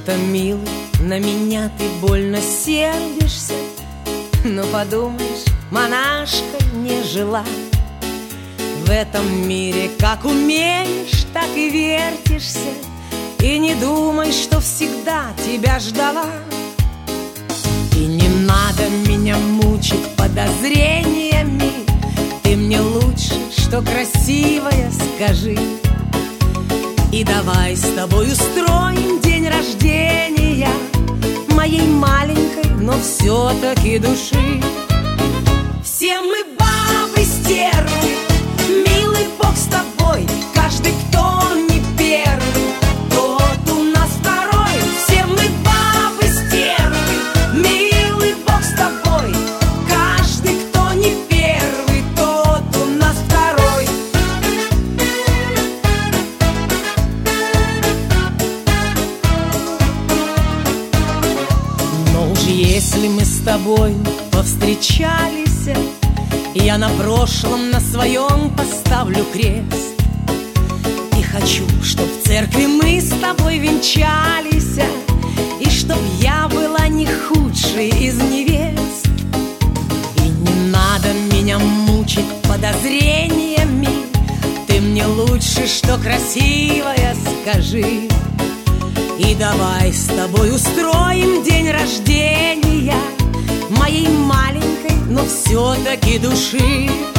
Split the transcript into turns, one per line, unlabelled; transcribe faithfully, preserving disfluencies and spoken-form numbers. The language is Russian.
Что-то, милый, на меня ты больно сердишься. Но подумаешь, монашкой не жила. В этом мире как умеешь, так и вертишься. И не думай, что всегда тебя ждала. И не надо меня мучить подозрениями. Ты мне лучше, что красивая, скажи. И давай с тобой устроим день рождения моей маленькой, но все-таки души. Все мы бабы стервы, милый Бог с тобой. Каждый, кто не первый, тот у нас второй. Все мы бабы стервы, милый Бог с тобой. Каждый, кто не первый, тот у нас второй. Но уж если мы с тобой повстречались, я на прошлом, на своем поставлю крест. И хочу, чтоб в церкви мы с тобой венчались, и чтоб я была не худшей из невест. И не надо меня мучить подозрениями. Ты мне лучше, что красивая, скажи. И давай с тобой устроим день рождения моей маленькой, но все-таки души.